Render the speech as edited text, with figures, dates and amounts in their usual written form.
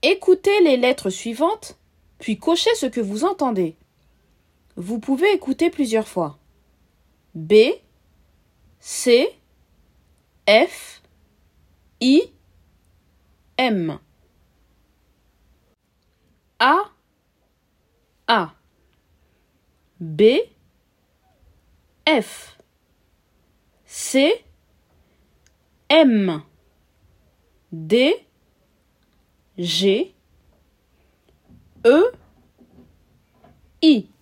Écoutez les lettres suivantes, puis cochez ce que vous entendez. Vous pouvez écouter plusieurs fois. B, C, F, I, M. A, B, F, C, M, D, G, E, I.